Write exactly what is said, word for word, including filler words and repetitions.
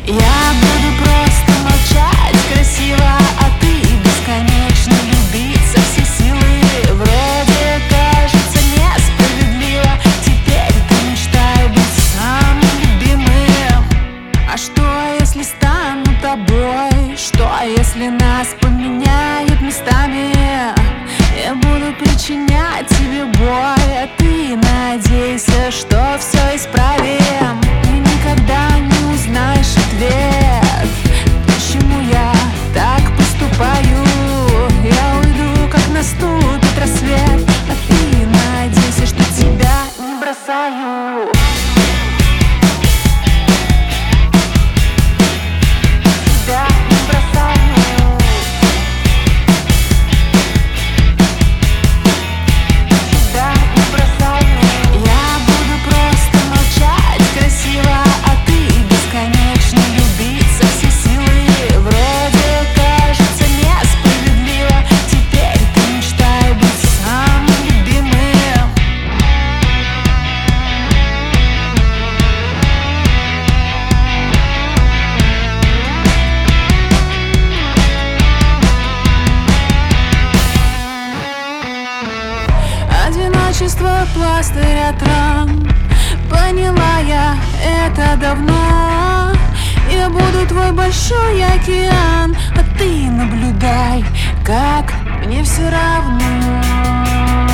Я буду просто молчать красиво, а ты бесконечно любить со всей силы. Вроде кажется несправедливо, теперь ты мечтай быть самым любимым. А что, если стану тобой? Что, если нас поменяют местами? Я буду причинять тебе боль, а ты надейся, что все исправим. И никогда не узнаешь ответ, почему я так поступаю. Я уйду, как наступит рассвет, а ты надейся, что тебя не бросаю. Одиночество пластырь от ран, поняла я это давно. Я буду твой большой океан, а ты наблюдай, как мне все равно.